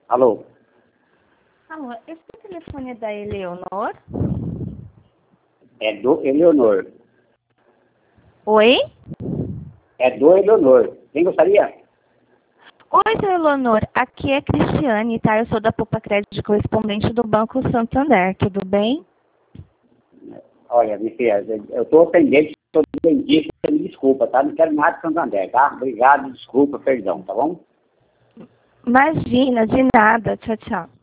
Alô? Alô, esse telefone é da Eleonor? É do Eleonor. Oi? É do Eleonor. Quem gostaria? Oi, seu Eleonor. Aqui é Cristiane, tá? Eu sou da Poupa Crédito correspondente do Banco Santander. Tudo bem? Olha, minha filha, eu estou atendendo, estou dentista, me desculpa, tá? Não quero nada de Santander, tá? Obrigado, desculpa, perdão, tá bom? Imagina, de nada. Tchau, tchau.